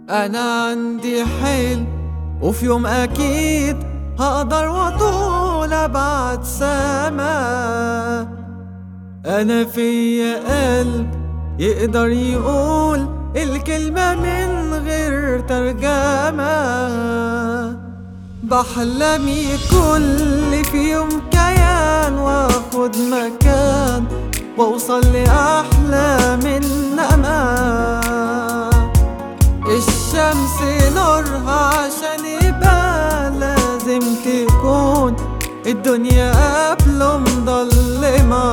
أنا عندي حلم وفي يوم أكيد هقدر وأطول أبعد سما. أنا فيا قلب يقدر يقول الكلمة من غير ترجمة. بحلم كل في يوم كيان واخد مكان واوصل لأحلام النما. الشمس نورها عشان يبقى لازم تكون الدنيا قبله مضلمة.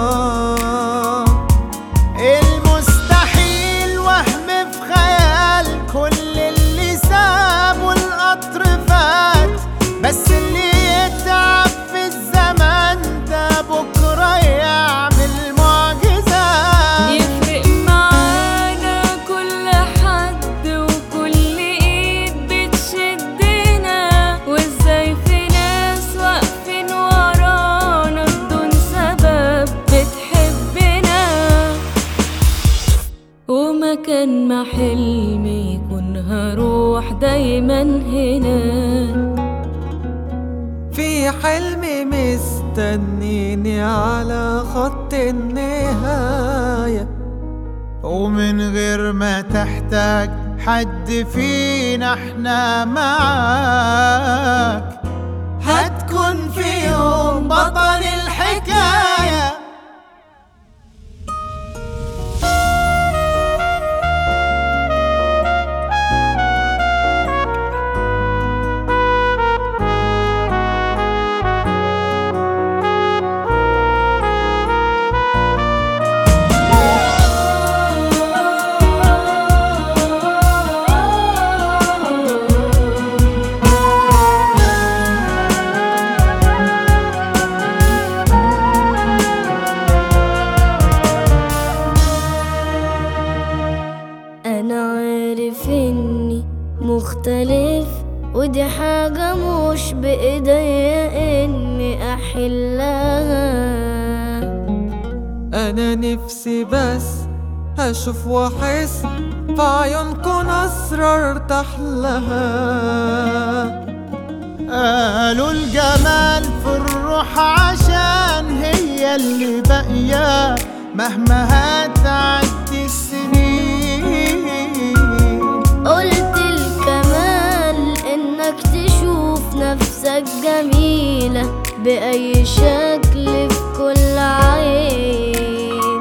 المستحيل وهم في خيال كل اللي سابه القطر فات، بس اللي يتعب في الزمن ده بكرة يعمل معجزات. يفرق معانا كل حد وكل ايد بتشدنا، وازاي في ناس واقفين ورانا بدون سبب بتحبنا. ومكان ما حلمي يكون هروح دايما هنا. في حلمي مستنيني على خط النهاية، ومن غير ما تحتاج حد فينا احنا معاك. هتكون في يوم بطل الحكاية. أنا عارف إني مختلف، ودي حاجة مش بإيديا إني أحلها. أنا نفسي بس هشوف وأحس في عيونكن أسرار ارتاح لها. قالوا الجمال في الروح عشان هي اللي باقية مهما هتعدي السنين. قلت الكمال إنك تشوف نفسك جميلة بأي شكل في كل عين.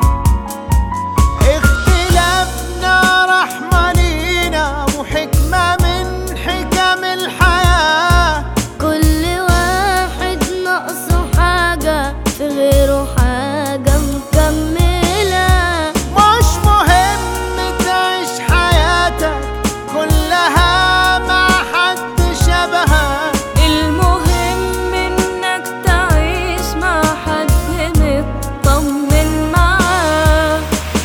اختلافنا رحمة لينا وحكمة من حكم الحياة. كل واحد ناقصه حاجة في غيره حاجة مكملة. مش مهم تعيش حياتك كلها مع حد شبهك، المهم إنك تعيش مع حد مطمن معاه.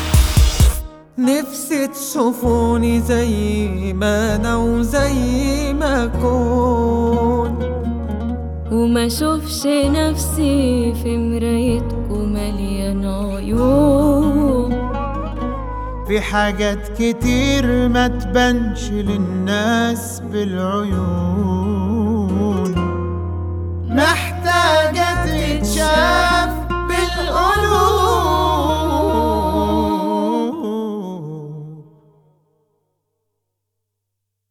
نفسي تشوفوني زي ما أنا وزي ما أكون، وما شوفش نفسي في مرايتكم مليان عيوب. في حاجات كتير ما تبانش للناس بالعيون.